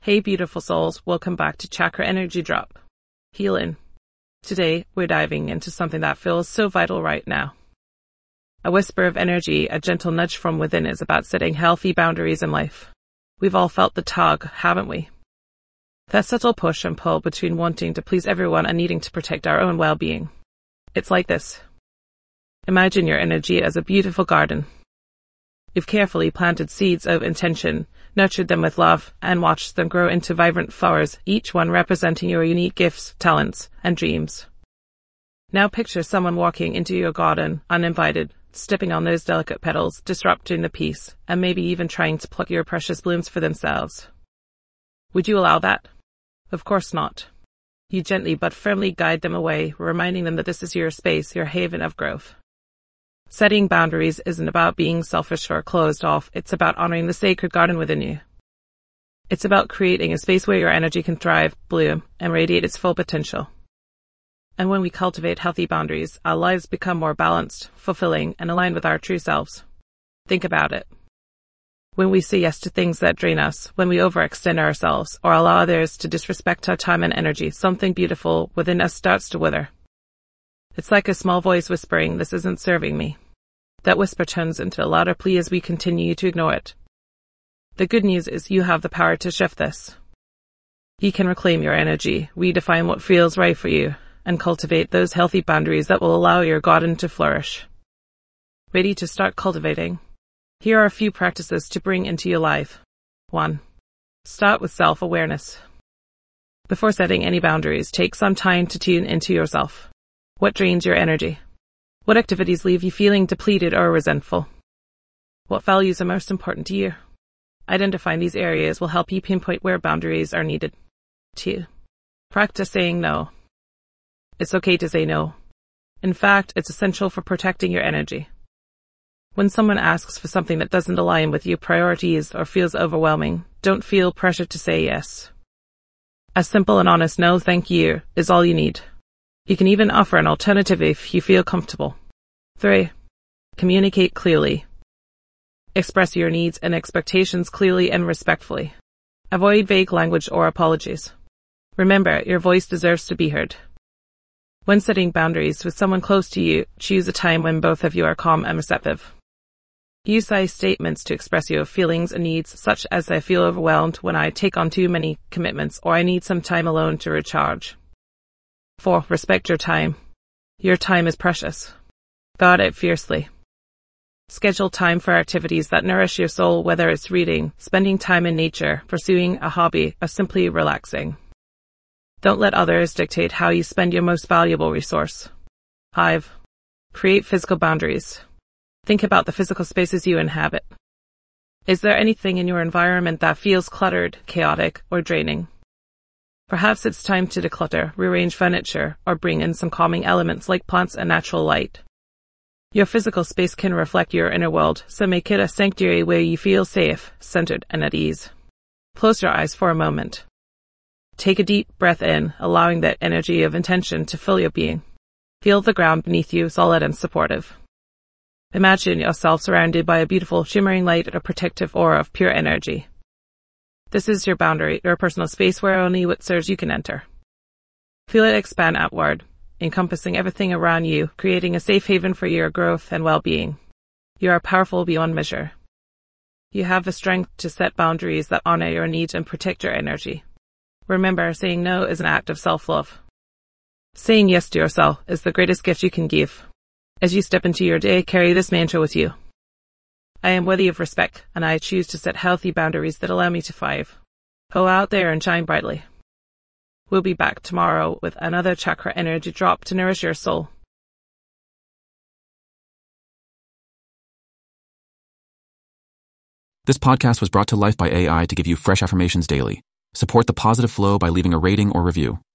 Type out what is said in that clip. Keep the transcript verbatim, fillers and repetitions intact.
Hey beautiful souls, welcome back to Chakra Energy Drop. Healing. Today, we're diving into something that feels so vital right now. A whisper of energy, a gentle nudge from within is about setting healthy boundaries in life. We've all felt the tug, haven't we? That subtle push and pull between wanting to please everyone and needing to protect our own well-being. It's like this. Imagine your energy as a beautiful garden. You've carefully planted seeds of intention, nurtured them with love, and watched them grow into vibrant flowers, each one representing your unique gifts, talents, and dreams. Now picture someone walking into your garden, uninvited, stepping on those delicate petals, disrupting the peace, and maybe even trying to pluck your precious blooms for themselves. Would you allow that? Of course not. You gently but firmly guide them away, reminding them that this is your space, your haven of growth. Setting boundaries isn't about being selfish or closed off, it's about honoring the sacred garden within you. It's about creating a space where your energy can thrive, bloom, and radiate its full potential. And when we cultivate healthy boundaries, our lives become more balanced, fulfilling, and aligned with our true selves. Think about it. When we say yes to things that drain us, when we overextend ourselves, or allow others to disrespect our time and energy, something beautiful within us starts to wither. It's like a small voice whispering, "This isn't serving me." That whisper turns into a louder plea as we continue to ignore it. The good news is you have the power to shift this. You can reclaim your energy, redefine what feels right for you, and cultivate those healthy boundaries that will allow your garden to flourish. Ready to start cultivating? Here are a few practices to bring into your life. one. Start with self-awareness. Before setting any boundaries, take some time to tune into yourself. What drains your energy? What activities leave you feeling depleted or resentful? What values are most important to you? Identifying these areas will help you pinpoint where boundaries are needed. two. Practice saying no. It's okay to say no. In fact, it's essential for protecting your energy. When someone asks for something that doesn't align with your priorities or feels overwhelming, don't feel pressured to say yes. A simple and honest no thank you is all you need. You can even offer an alternative if you feel comfortable. three. Communicate clearly. Express your needs and expectations clearly and respectfully. Avoid vague language or apologies. Remember, your voice deserves to be heard. When setting boundaries with someone close to you, choose a time when both of you are calm and receptive. Use I statements to express your feelings and needs, such as "I feel overwhelmed when I take on too many commitments," or "I need some time alone to recharge." four. Respect your time. Your time is precious. Guard it fiercely. Schedule time for activities that nourish your soul, whether it's reading, spending time in nature, pursuing a hobby, or simply relaxing. Don't let others dictate how you spend your most valuable resource. five. Create physical boundaries. Think about the physical spaces you inhabit. Is there anything in your environment that feels cluttered, chaotic, or draining? Perhaps it's time to declutter, rearrange furniture, or bring in some calming elements like plants and natural light. Your physical space can reflect your inner world, so make it a sanctuary where you feel safe, centered, and at ease. Close your eyes for a moment. Take a deep breath in, allowing that energy of intention to fill your being. Feel the ground beneath you solid and supportive. Imagine yourself surrounded by a beautiful shimmering light or protective aura of pure energy. This is your boundary, your personal space where only what serves you can enter. Feel it expand outward, encompassing everything around you, creating a safe haven for your growth and well-being. You are powerful beyond measure. You have the strength to set boundaries that honor your needs and protect your energy. Remember, saying no is an act of self-love. Saying yes to yourself is the greatest gift you can give. As you step into your day, carry this mantra with you. I am worthy of respect, and I choose to set healthy boundaries that allow me to thrive. Go out there and shine brightly. We'll be back tomorrow with another chakra energy drop to nourish your soul. This podcast was brought to life by A I to give you fresh affirmations daily. Support the positive flow by leaving a rating or review.